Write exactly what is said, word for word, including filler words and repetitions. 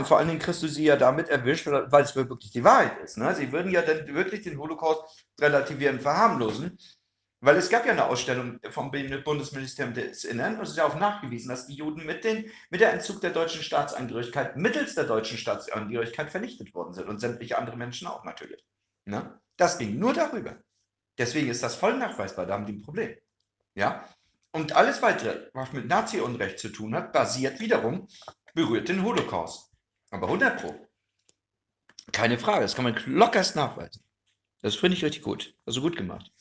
und vor allen Dingen kriegst du sie ja damit erwischt, weil es wirklich die Wahrheit ist. Ne? Sie würden ja dann wirklich den Holocaust relativieren, verharmlosen, weil es gab ja eine Ausstellung vom Bundesministerium des Innern und es ist ja auch nachgewiesen, dass die Juden mit, den, mit der Entzug der deutschen Staatsangehörigkeit mittels der deutschen Staatsangehörigkeit vernichtet worden sind und sämtliche andere Menschen auch natürlich. Ne? Das ging nur darüber. Deswegen ist das voll nachweisbar, da haben die ein Problem. Ja? Und alles weitere, was mit Nazi-Unrecht zu tun hat, basiert wiederum, berührt den Holocaust. Aber hundert Pro. Keine Frage, das kann man lockerst nachweisen. Das finde ich richtig gut. Also gut gemacht.